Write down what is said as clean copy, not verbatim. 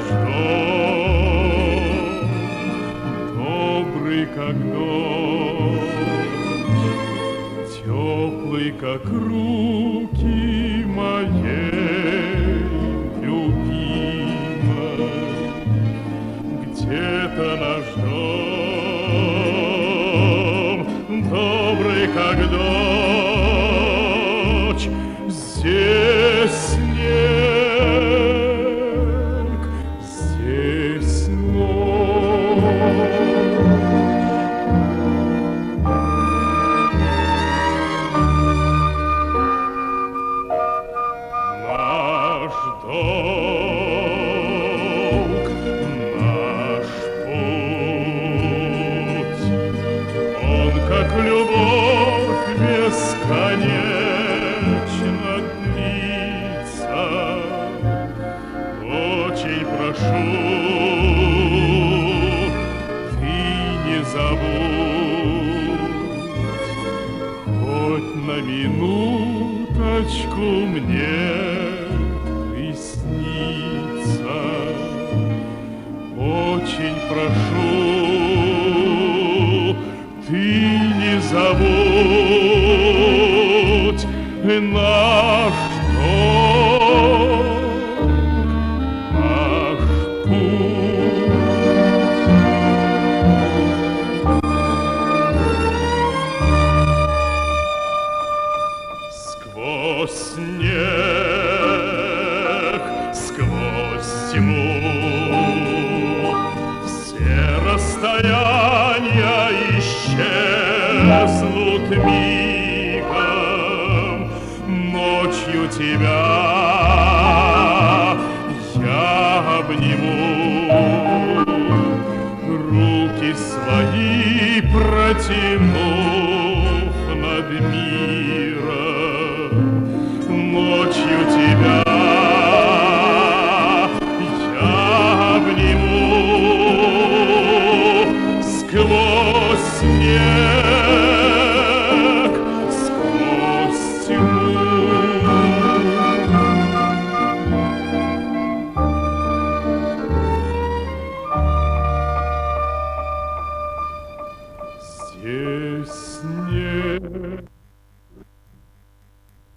дом, добрый, как дождь, теплый, как руки моей любимой. Где-то наш дом, добрый, как дождь, здесь снег, здесь ночь. Наш долг, наш путь, он как любовь бесконечно длится. Очень прошу, ты не забудь хоть на минуточку мне присниться. Очень прошу, ты не забудь наш долг, наш путь. Сквозь снег, сквозь тьму, все расстояния исчезнут мигом. Ночью тебя я обниму, руки свои протянув над миром. Ночью тебя я обниму, сквозь снег, сквозь тьму. Здесь снег.